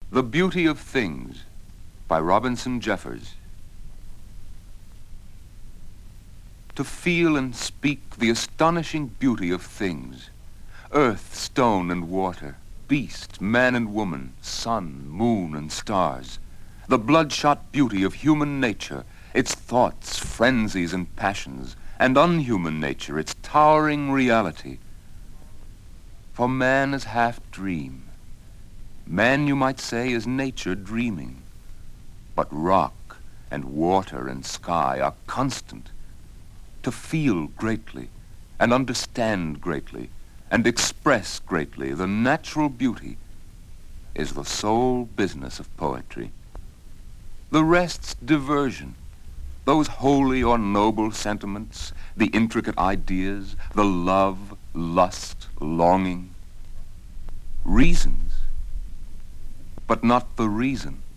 The Beauty of Things by Robinson Jeffers. To feel and speak the astonishing beauty of things, earth, stone, and water, beast, man and woman, sun, moon, and stars, the bloodshot beauty of human nature, its thoughts, frenzies, and passions, and unhuman nature, its towering reality. For man is half dream. Man, you might say, is nature dreaming. But rock and water and sky are constant. To feel greatly, and understand greatly, and express greatly the natural beauty is the sole business of poetry. The rest's diversion. Those holy or noble sentiments, the intricate ideas, the love, lust, longing, reasons, but not the reason.